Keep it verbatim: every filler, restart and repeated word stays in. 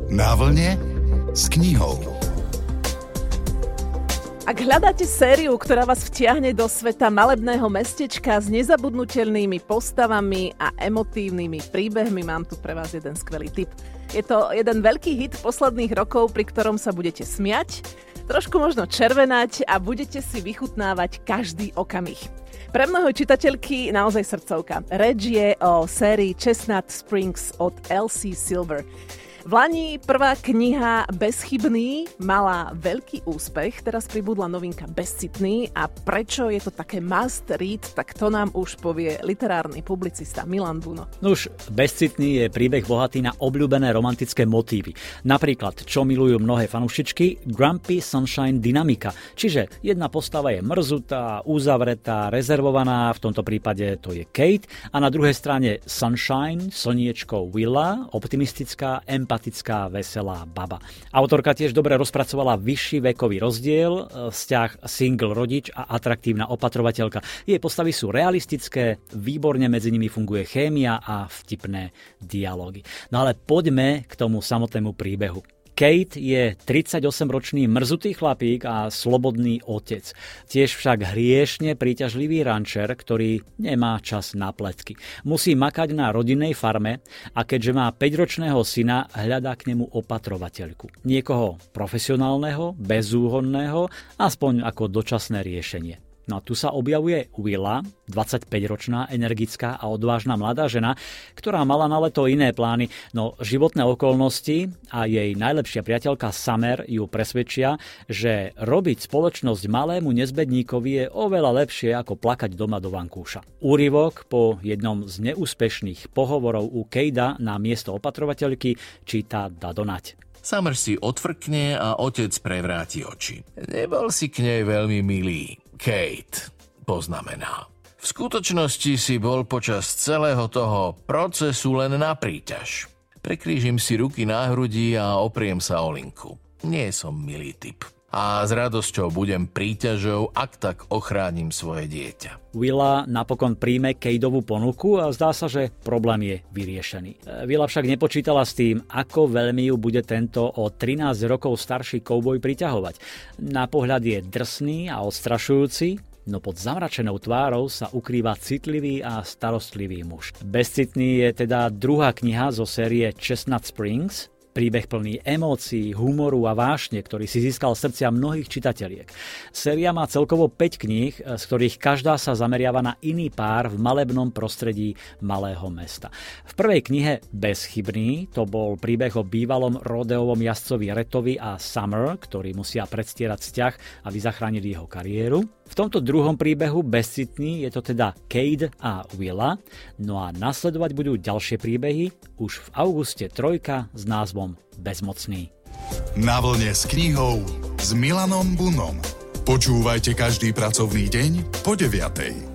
Na vlne s knihou. Ak hľadáte sériu, ktorá vás vtiahne do sveta malebného mestečka s nezabudnutelnými postavami a emotívnymi príbehmi, mám tu pre vás jeden skvelý tip. Je to jeden veľký hit posledných rokov, pri ktorom sa budete smiať, trošku možno červenať a budete si vychutnávať každý okamih. Pre mnoho čitateľky naozaj srdcovka. Reč je o sérii Chestnut Springs od el cé Silver. V lani prvá kniha Bezchybný mala veľký úspech, teraz pribudla novinka Bezcitný a prečo je to také must read, tak to nám už povie literárny publicista Milan Buno. Nuž, Bezcitný je príbeh bohatý na obľúbené romantické motívy. Napríklad, čo milujú mnohé fanúšičky, Grumpy Sunshine dynamika. Čiže jedna postava je mrzutá, uzavretá, rezervovaná, v tomto prípade to je Kate, a na druhej strane Sunshine, slniečko Willa, optimistická, empatická, veselá baba. Autorka tiež dobre rozpracovala vyšší vekový rozdiel, vzťah single rodič a atraktívna opatrovateľka. Jej postavy sú realistické, výborne medzi nimi funguje chémia a vtipné dialógy. No ale poďme k tomu samotnému príbehu. Kate je tridsaťosemročný mrzutý chlapík a slobodný otec. Tiež však hriešne príťažlivý rančer, ktorý nemá čas na pletky. Musí makať na rodinnej farme a keďže má päťročného syna, hľadá k nemu opatrovateľku. Niekoho profesionálneho, bezúhonného, aspoň ako dočasné riešenie. No a tu sa objavuje Willa, dvadsaťpäťročná, energická a odvážna mladá žena, ktorá mala na leto iné plány, no životné okolnosti a jej najlepšia priateľka Summer ju presvedčia, že robiť spoločnosť malému nezbedníkovi je oveľa lepšie ako plakať doma do vankúša. Úryvok po jednom z neúspešných pohovorov u Kejda na miesto opatrovateľky číta Dadonať. Summer si odfrkne a otec prevráti oči. Nebol si k nej veľmi milý. Kate poznamená. V skutočnosti si bol počas celého toho procesu len na príťaž. Prekrížim si ruky na hrudi a opriem sa o linku. Nie som milý typ. A s radosťou budem príťažou, ak tak ochránim svoje dieťa. Willa napokon príjme Kateovú ponuku a zdá sa, že problém je vyriešený. Willa však nepočítala s tým, ako veľmi ju bude tento o trinásť rokov starší kouboj priťahovať. Na pohľad je drsný a odstrašujúci, no pod zamračenou tvárou sa ukrýva citlivý a starostlivý muž. Bezcitný je teda druhá kniha zo série Chestnut Springs, príbeh plný emócií, humoru a vášne, ktorý si získal srdcia mnohých čitateľiek. Séria má celkovo päť kníh, z ktorých každá sa zameriava na iný pár v malebnom prostredí malého mesta. V prvej knihe Bezchybný to bol príbeh o bývalom rodeovom jazdcovi Retovi a Summer, ktorí musia predstierať vzťah, aby zachránili jeho kariéru. V tomto druhom príbehu Bezcitný je to teda Kate a Willa, no a nasledovať budú ďalšie príbehy už v auguste trojka s názvom Bezmocný. Na vlne s knihou s Milanom Bunom. Počúvajte každý pracovný deň po deviatej.